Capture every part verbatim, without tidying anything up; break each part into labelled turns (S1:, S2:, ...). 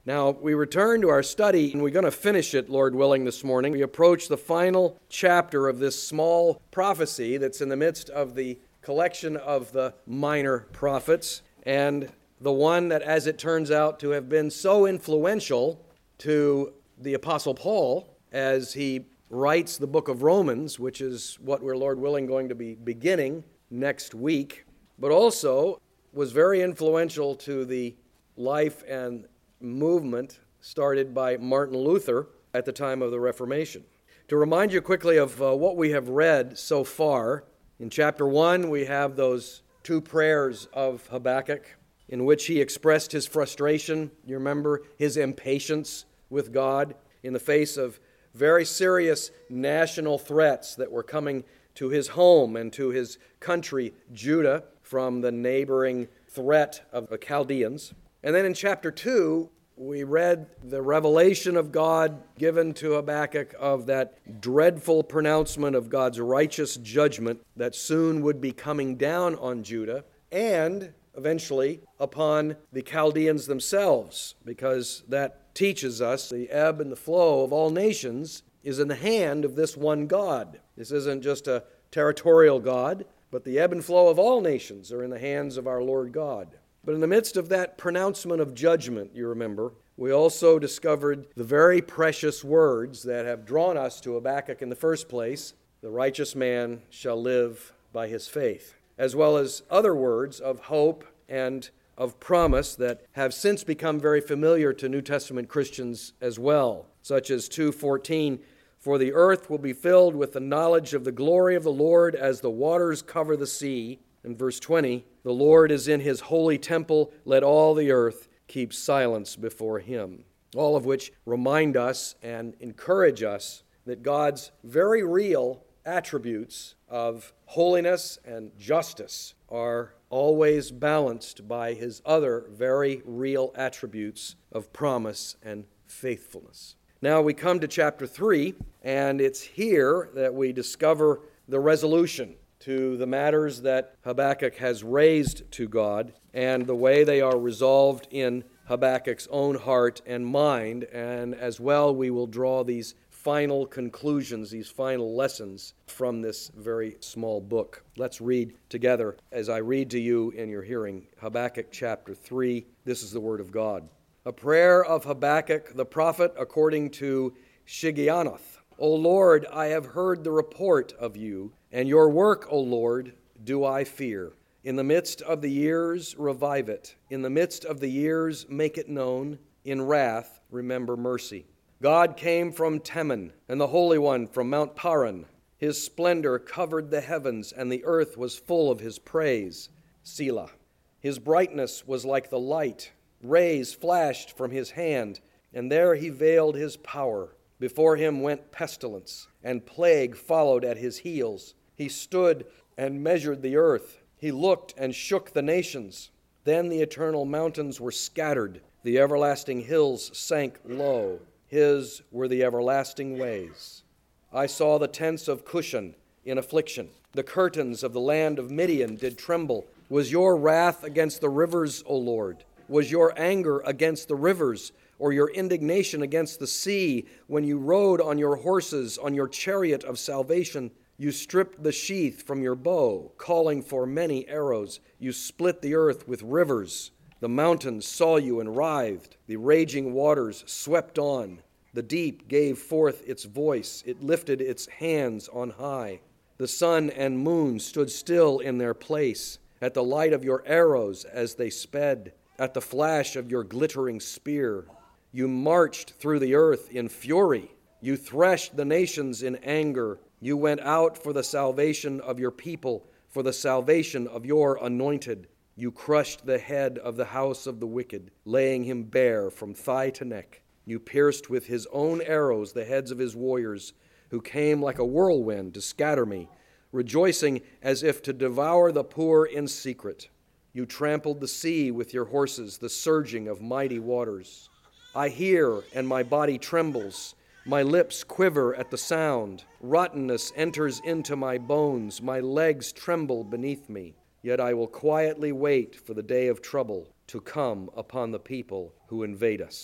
S1: Now, we return to our study, and we're going to finish it, Lord willing, this morning. We approach the final chapter of this small prophecy that's in the midst of the collection of the minor prophets, and the one that, as it turns out, to have been so influential to the Apostle Paul as he writes the book of Romans, which is what we're, Lord willing, going to be beginning next week, but also was very influential to the life and movement started by Martin Luther at the time of the Reformation. To remind you quickly of uh, what we have read so far, in chapter one we have those two prayers of Habakkuk in which he expressed his frustration, you remember, his impatience with God in the face of very serious national threats that were coming to his home and to his country, Judah, from the neighboring threat of the Chaldeans. And then in chapter two, we read the revelation of God given to Habakkuk of that dreadful pronouncement of God's righteous judgment that soon would be coming down on Judah and eventually upon the Chaldeans themselves, because that teaches us the ebb and the flow of all nations is in the hand of this one God. This isn't just a territorial God, but the ebb and flow of all nations are in the hands of our Lord God. But in the midst of that pronouncement of judgment, you remember, we also discovered the very precious words that have drawn us to Habakkuk in the first place: the righteous man shall live by his faith, as well as other words of hope and of promise that have since become very familiar to New Testament Christians as well, such as two fourteen, for the earth will be filled with the knowledge of the glory of the Lord as the waters cover the sea. In verse twenty, the Lord is in his holy temple, let all the earth keep silence before him. All of which remind us and encourage us that God's very real attributes of holiness and justice are always balanced by his other very real attributes of promise and faithfulness. Now we come to chapter three, and it's here that we discover the resolution to the matters that Habakkuk has raised to God and the way they are resolved in Habakkuk's own heart and mind, and as well we will draw these final conclusions, these final lessons from this very small book. Let's read together as I read to you in your hearing Habakkuk chapter three. This is the word of God. A prayer of Habakkuk the prophet according to Shigionoth. O Lord, I have heard the report of you, and your work, O Lord, do I fear. In the midst of the years, revive it. In the midst of the years, make it known. In wrath, remember mercy. God came from Teman, and the Holy One from Mount Paran. His splendor covered the heavens, and the earth was full of his praise. Selah. His brightness was like the light. Rays flashed from his hand, and there he veiled his power. Before him went pestilence, and plague followed at his heels. He stood and measured the earth. He looked and shook the nations. Then the eternal mountains were scattered. The everlasting hills sank low. His were the everlasting ways. I saw the tents of Cushan in affliction. The curtains of the land of Midian did tremble. Was your wrath against the rivers, O Lord? Was your anger against the rivers, or your indignation against the sea, when you rode on your horses, on your chariot of salvation? You stripped the sheath from your bow, calling for many arrows. You split the earth with rivers. The mountains saw you and writhed. The raging waters swept on. The deep gave forth its voice. It lifted its hands on high. The sun and moon stood still in their place, at the light of your arrows as they sped, at the flash of your glittering spear. You marched through the earth in fury. You threshed the nations in anger. You went out for the salvation of your people, for the salvation of your anointed. You crushed the head of the house of the wicked, laying him bare from thigh to neck. You pierced with his own arrows the heads of his warriors, who came like a whirlwind to scatter me, rejoicing as if to devour the poor in secret. You trampled the sea with your horses, the surging of mighty waters. I hear, and my body trembles. My lips quiver at the sound. Rottenness enters into my bones. My legs tremble beneath me. Yet I will quietly wait for the day of trouble to come upon the people who invade us.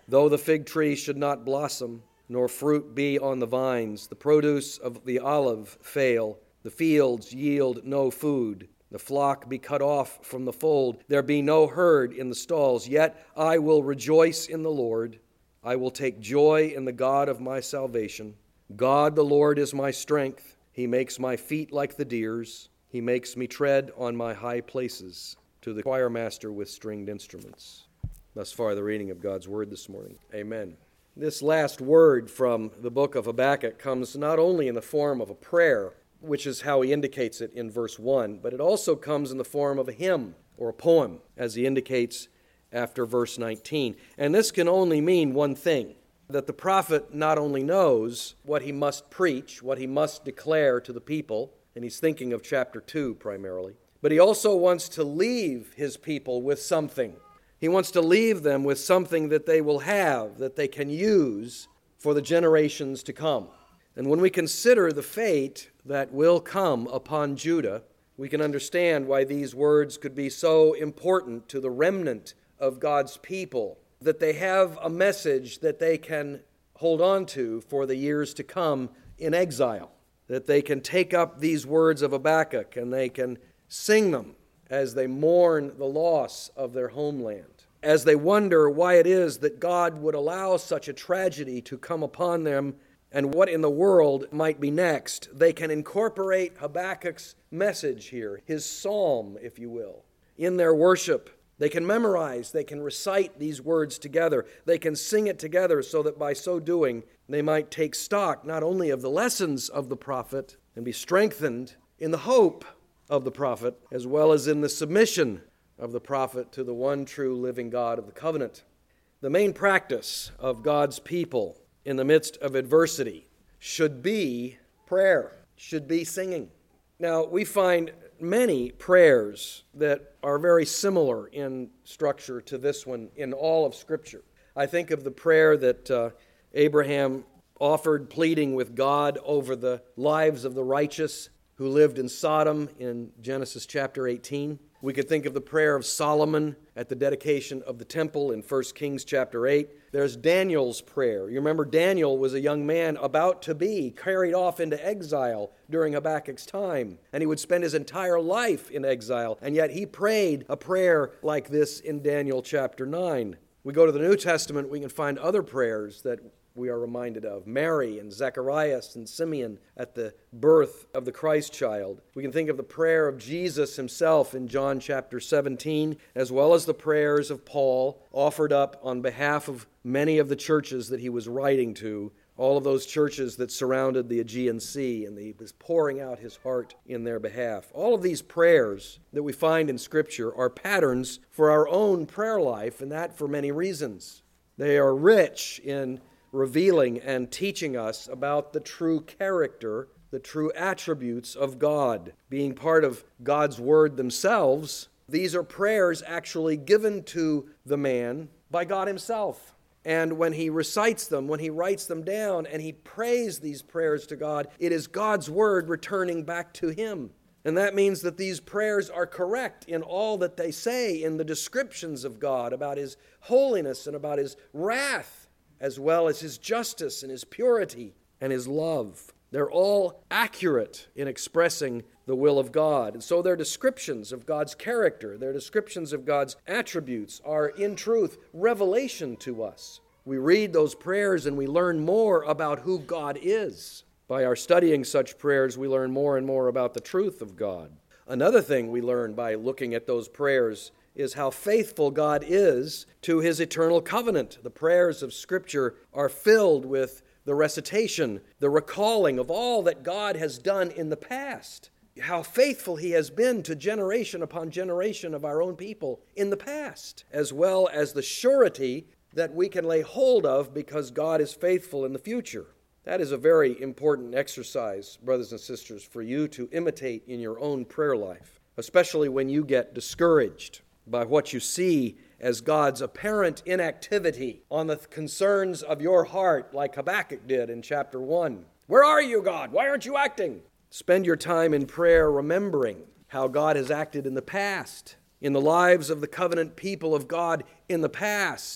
S1: Though the fig tree should not blossom, nor fruit be on the vines, the produce of the olive fail, the fields yield no food, the flock be cut off from the fold, there be no herd in the stalls, yet I will rejoice in the Lord. I will take joy in the God of my salvation. God the Lord is my strength. He makes my feet like the deer's. He makes me tread on my high places. To the choir master with stringed instruments. Thus far, the reading of God's word this morning. Amen. This last word from the book of Habakkuk comes not only in the form of a prayer, which is how he indicates it in verse one, but it also comes in the form of a hymn or a poem, as he indicates after verse nineteen. And this can only mean one thing, that the prophet not only knows what he must preach, what he must declare to the people, and he's thinking of chapter two primarily, but he also wants to leave his people with something. He wants to leave them with something that they will have, that they can use for the generations to come. And when we consider the fate that will come upon Judah, we can understand why these words could be so important to the remnant of God's people, that they have a message that they can hold on to for the years to come in exile, that they can take up these words of Habakkuk and they can sing them as they mourn the loss of their homeland, as they wonder why it is that God would allow such a tragedy to come upon them and what in the world might be next. They can incorporate Habakkuk's message here, his psalm, if you will, in their worship. They can memorize, they can recite these words together, they can sing it together so that by so doing they might take stock not only of the lessons of the prophet and be strengthened in the hope of the prophet, as well as in the submission of the prophet to the one true living God of the covenant. The main practice of God's people in the midst of adversity should be prayer, should be singing. Now, we find many prayers that are very similar in structure to this one in all of Scripture. I think of the prayer that uh, Abraham offered, pleading with God over the lives of the righteous who lived in Sodom in Genesis chapter eighteen. We could think of the prayer of Solomon at the dedication of the temple in First Kings chapter eight. There's Daniel's prayer. You remember Daniel was a young man about to be carried off into exile during Habakkuk's time, and he would spend his entire life in exile, and yet he prayed a prayer like this in Daniel chapter nine. We go to the New Testament, we can find other prayers that we are reminded of. Mary and Zacharias and Simeon at the birth of the Christ child. We can think of the prayer of Jesus himself in John chapter seventeen, as well as the prayers of Paul offered up on behalf of many of the churches that he was writing to, all of those churches that surrounded the Aegean Sea, and he was pouring out his heart in their behalf. All of these prayers that we find in Scripture are patterns for our own prayer life, and that for many reasons. They are rich in revealing and teaching us about the true character, the true attributes of God. Being part of God's Word themselves, these are prayers actually given to the man by God himself. And when he recites them, when he writes them down, and he prays these prayers to God, it is God's Word returning back to him. And that means that these prayers are correct in all that they say in the descriptions of God about His holiness and about His wrath, as well as His justice and His purity and His love. They're all accurate in expressing the will of God. And so their descriptions of God's character, their descriptions of God's attributes are, in truth, revelation to us. We read those prayers and we learn more about who God is. By our studying such prayers, we learn more and more about the truth of God. Another thing we learn by looking at those prayers is how faithful God is to His eternal covenant. The prayers of Scripture are filled with the recitation, the recalling of all that God has done in the past, how faithful He has been to generation upon generation of our own people in the past, as well as the surety that we can lay hold of because God is faithful in the future. That is a very important exercise, brothers and sisters, for you to imitate in your own prayer life, especially when you get discouraged by what you see as God's apparent inactivity on the concerns of your heart, like Habakkuk did in chapter one. Where are you, God? Why aren't you acting? Spend your time in prayer remembering how God has acted in the past, in the lives of the covenant people of God in the past,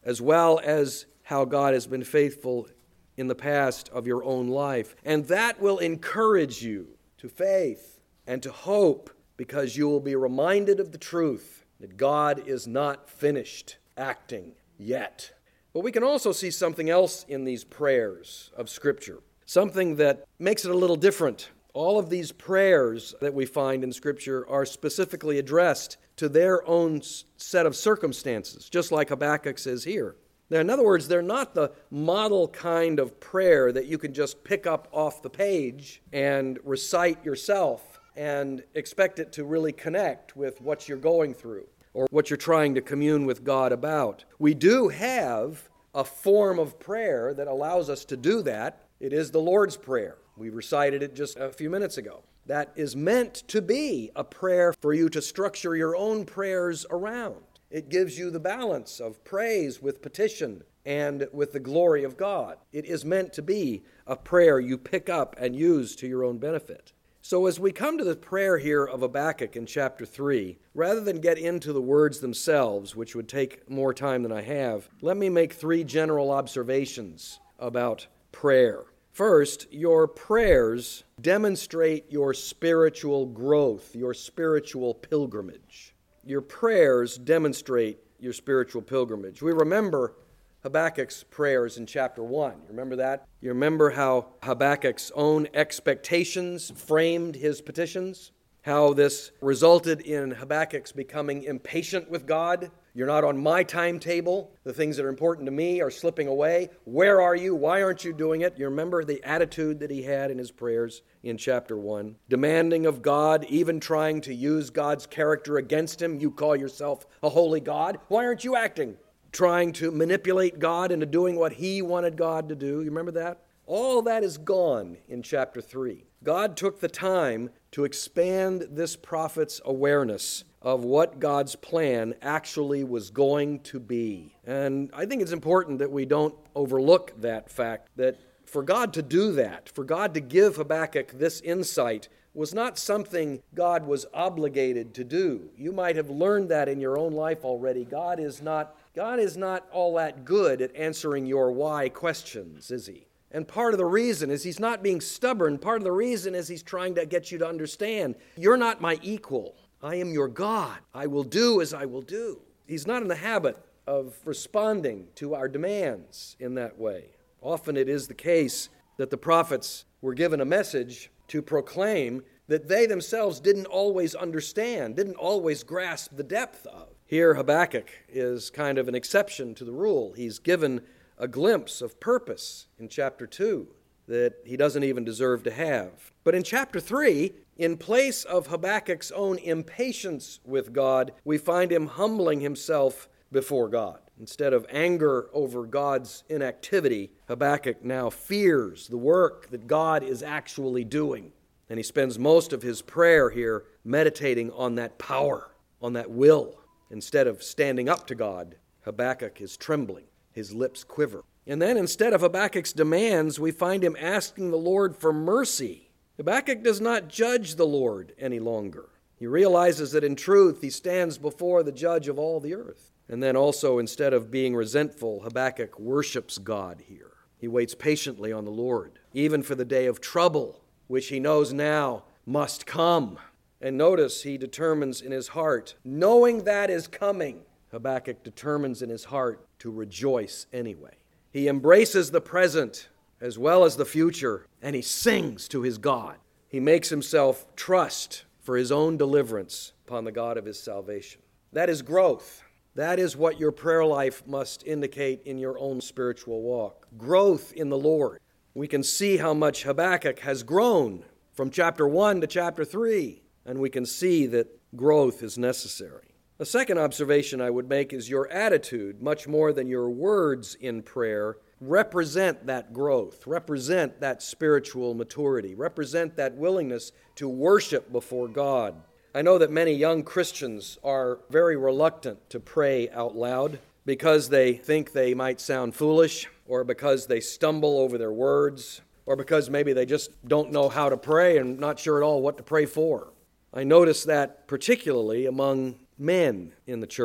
S1: as well as how God has been faithful in the past of your own life. And that will encourage you to faith and to hope, because you will be reminded of the truth that God is not finished acting yet. But we can also see something else in these prayers of Scripture, something that makes it a little different. All of these prayers that we find in Scripture are specifically addressed to their own set of circumstances, just like Habakkuk says here. Now, in other words, they're not the model kind of prayer that you can just pick up off the page and recite yourself and expect it to really connect with what you're going through or what you're trying to commune with God about. We do have a form of prayer that allows us to do that. It is the Lord's Prayer. We recited it just a few minutes ago. That is meant to be a prayer for you to structure your own prayers around. It gives you the balance of praise with petition and with the glory of God. It is meant to be a prayer you pick up and use to your own benefit. So as we come to the prayer here of Habakkuk in chapter three, rather than get into the words themselves, which would take more time than I have, let me make three general observations about prayer. First, your prayers demonstrate your spiritual growth, your spiritual pilgrimage. Your prayers demonstrate your spiritual pilgrimage. We remember Habakkuk's prayers in chapter one. You remember that? You remember how Habakkuk's own expectations framed his petitions? How this resulted in Habakkuk's becoming impatient with God? You're not on my timetable. The things that are important to me are slipping away. Where are you? Why aren't you doing it? You remember the attitude that he had in his prayers in chapter one. Demanding of God, even trying to use God's character against him. You call yourself a holy God. Why aren't you acting? Trying to manipulate God into doing what he wanted God to do. You remember that? All that is gone in chapter three. God took the time to expand this prophet's awareness of what God's plan actually was going to be. And I think it's important that we don't overlook that fact, that for God to do that, for God to give Habakkuk this insight, was not something God was obligated to do. You might have learned that in your own life already. God is not, God is not all that good at answering your why questions, is he? And part of the reason is he's not being stubborn. Part of the reason is he's trying to get you to understand, you're not my equal. I am your God. I will do as I will do. He's not in the habit of responding to our demands in that way. Often it is the case that the prophets were given a message to proclaim that they themselves didn't always understand, didn't always grasp the depth of. Here Habakkuk is kind of an exception to the rule. He's given a glimpse of purpose in chapter two that he doesn't even deserve to have. But in chapter three, in place of Habakkuk's own impatience with God, we find him humbling himself before God. Instead of anger over God's inactivity, Habakkuk now fears the work that God is actually doing. And he spends most of his prayer here meditating on that power, on that will. Instead of standing up to God, Habakkuk is trembling. His lips quiver. And then instead of Habakkuk's demands, we find him asking the Lord for mercy. Habakkuk does not judge the Lord any longer. He realizes that in truth he stands before the judge of all the earth. And then also, instead of being resentful, Habakkuk worships God here. He waits patiently on the Lord, even for the day of trouble, which he knows now must come. And notice he determines in his heart, knowing that is coming, Habakkuk determines in his heart to rejoice anyway. He embraces the present as well as the future, and he sings to his God. He makes himself trust for his own deliverance upon the God of his salvation. That is growth. That is what your prayer life must indicate in your own spiritual walk. Growth in the Lord. We can see how much Habakkuk has grown from chapter one to chapter three, and we can see that growth is necessary. The second observation I would make is your attitude, much more than your words in prayer, represent that growth, represent that spiritual maturity, represent that willingness to worship before God. I know that many young Christians are very reluctant to pray out loud because they think they might sound foolish, or because they stumble over their words, or because maybe they just don't know how to pray and not sure at all what to pray for. I notice that particularly among men in the church.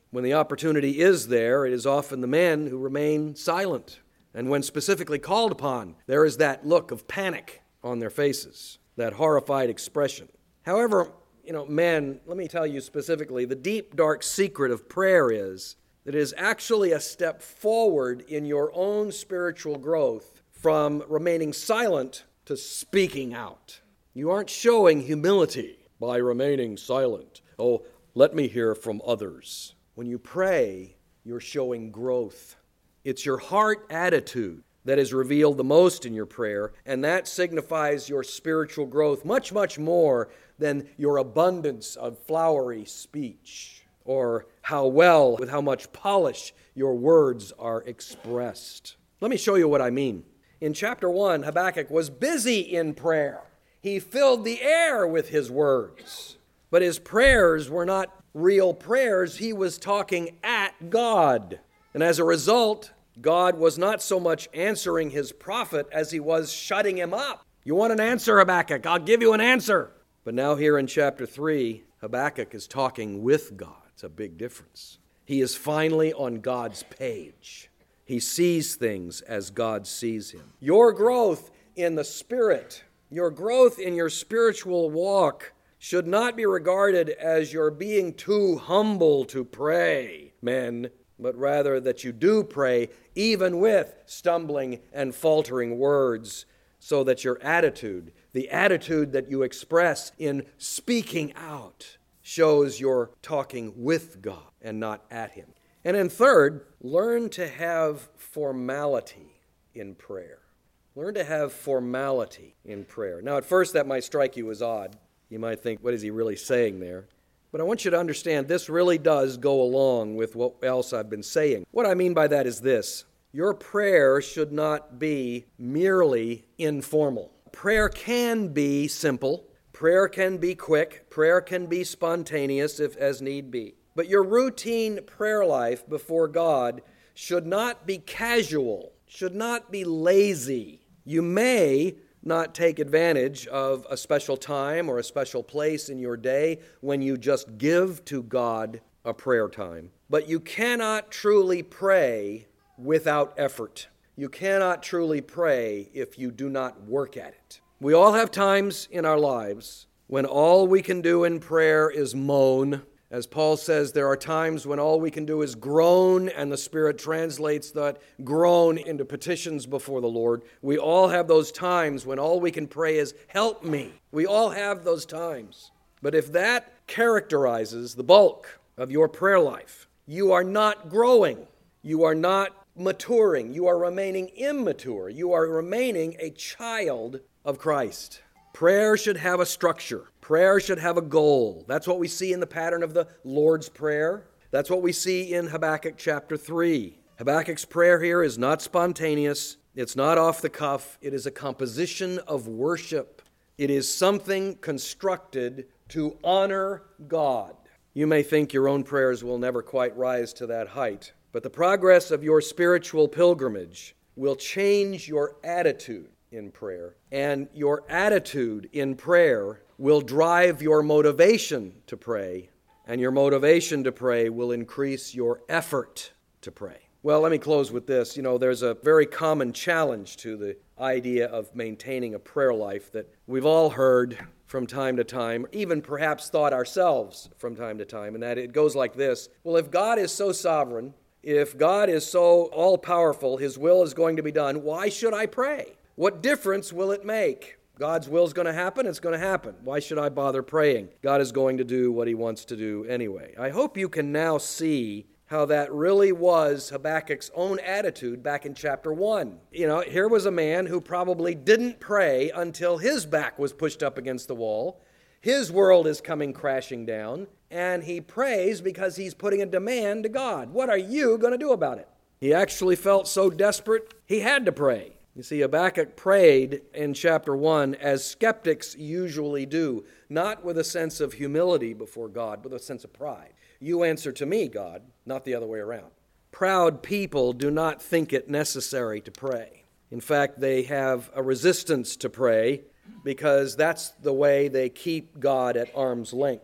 S1: When the opportunity is there, it is often the men who remain silent. And when specifically called upon, there is that look of panic on their faces, that horrified expression. However, you know, men, let me tell you specifically, the deep, dark secret of prayer is that it is actually a step forward in your own spiritual growth from remaining silent to speaking out. You aren't showing humility by remaining silent. Oh, let me hear from others. When you pray, you're showing growth. It's your heart attitude that is revealed the most in your prayer, and that signifies your spiritual growth much, much more than your abundance of flowery speech or how well, with how much polish your words are expressed. Let me show you what I mean. In chapter one, Habakkuk was busy in prayer. He filled the air with his words, but his prayers were not real prayers. He was talking at God. And as a result, God was not so much answering his prophet as he was shutting him up. You want an answer, Habakkuk? I'll give you an answer. But now here in chapter three, Habakkuk is talking with God. It's a big difference. He is finally on God's page. He sees things as God sees him. Your growth in the Spirit, your growth in your spiritual walk should not be regarded as your being too humble to pray, men, but rather that you do pray even with stumbling and faltering words, so that your attitude, the attitude that you express in speaking out, shows you're talking with God and not at him. And then third, learn to have formality in prayer. Learn to have formality in prayer. Now, at first that might strike you as odd. You might think, what is he really saying there? But I want you to understand this really does go along with what else I've been saying. What I mean by that is this. Your prayer should not be merely informal. Prayer can be simple. Prayer can be quick. Prayer can be spontaneous if as need be. But your routine prayer life before God should not be casual, should not be lazy. You may not take advantage of a special time or a special place in your day when you just give to God a prayer time. But you cannot truly pray without effort. You cannot truly pray if you do not work at it. We all have times in our lives when all we can do in prayer is moan. As Paul says, there are times when all we can do is groan, and the Spirit translates that groan into petitions before the Lord. We all have those times when all we can pray is, help me. We all have those times. But if that characterizes the bulk of your prayer life, you are not growing. You are not maturing. You are remaining immature. You are remaining a child of Christ. Prayer should have a structure. Prayer should have a goal. That's what we see in the pattern of the Lord's Prayer. That's what we see in Habakkuk chapter three. Habakkuk's prayer here is not spontaneous. It's not off the cuff. It is a composition of worship. It is something constructed to honor God. You may think your own prayers will never quite rise to that height, but the progress of your spiritual pilgrimage will change your attitude in prayer, and your attitude in prayer will drive your motivation to pray, and your motivation to pray will increase your effort to pray. Well, let me close with this. You know, there's a very common challenge to the idea of maintaining a prayer life that we've all heard from time to time, even perhaps thought ourselves from time to time, and that it goes like this. Well, if God is so sovereign, if God is so all-powerful, His will is going to be done, why should I pray? What difference will it make? God's will is going to happen, it's going to happen. Why should I bother praying? God is going to do what He wants to do anyway. I hope you can now see how that really was Habakkuk's own attitude back in chapter one. You know, here was a man who probably didn't pray until his back was pushed up against the wall. His world is coming crashing down, and he prays because he's putting a demand to God. What are you going to do about it? He actually felt so desperate, he had to pray. You see, Habakkuk prayed in chapter one as skeptics usually do, not with a sense of humility before God, but a sense of pride. You answer to me, God, not the other way around. Proud people do not think it necessary to pray. In fact, they have a resistance to pray because that's the way they keep God at arm's length.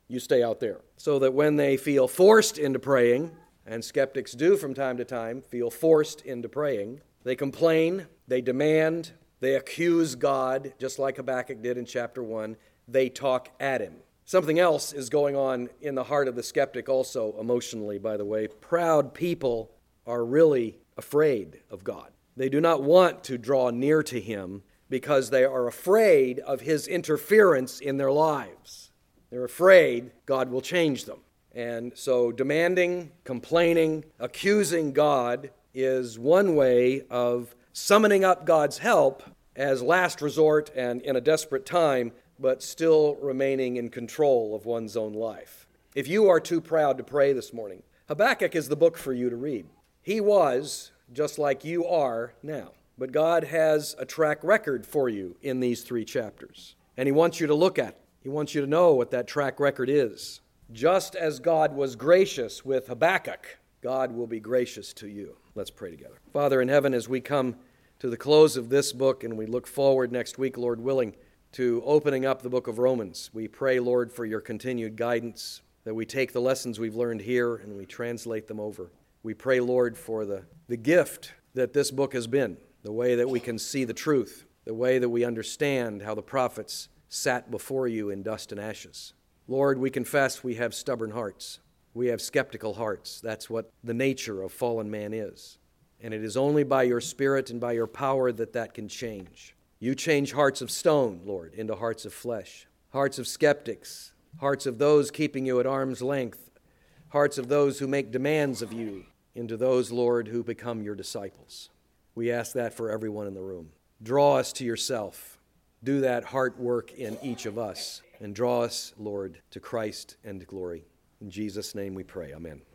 S1: You stay out there. So that when they feel forced into praying, and skeptics do from time to time feel forced into praying, they complain, they demand, they accuse God, just like Habakkuk did in chapter one. They talk at him. Something else is going on in the heart of the skeptic also, emotionally, by the way. Proud people are really afraid of God. They do not want to draw near to him because they are afraid of his interference in their lives. They're afraid God will change them. And so demanding, complaining, accusing God is one way of summoning up God's help as last resort and in a desperate time, but still remaining in control of one's own life. If you are too proud to pray this morning, Habakkuk is the book for you to read. He was just like you are now, but God has a track record for you in these three chapters, and he wants you to look at it. He wants you to know what that track record is. Just as God was gracious with Habakkuk, God will be gracious to you. Let's pray together. Father in heaven, as we come to the close of this book and we look forward next week, Lord willing, to opening up the book of Romans, we pray, Lord, for your continued guidance, that we take the lessons we've learned here and we translate them over. We pray, Lord, for the, the gift that this book has been, the way that we can see the truth, the way that we understand how the prophets sat before you in dust and ashes. Lord, we confess we have stubborn hearts. We have skeptical hearts. That's what the nature of fallen man is. And it is only by your Spirit and by your power that that can change. You change hearts of stone, Lord, into hearts of flesh, hearts of skeptics, hearts of those keeping you at arm's length, hearts of those who make demands of you, into those, Lord, who become your disciples. We ask that for everyone in the room. Draw us to yourself. Do that heart work in each of us, and draw us, Lord, to Christ and to glory. In Jesus' name we pray. Amen.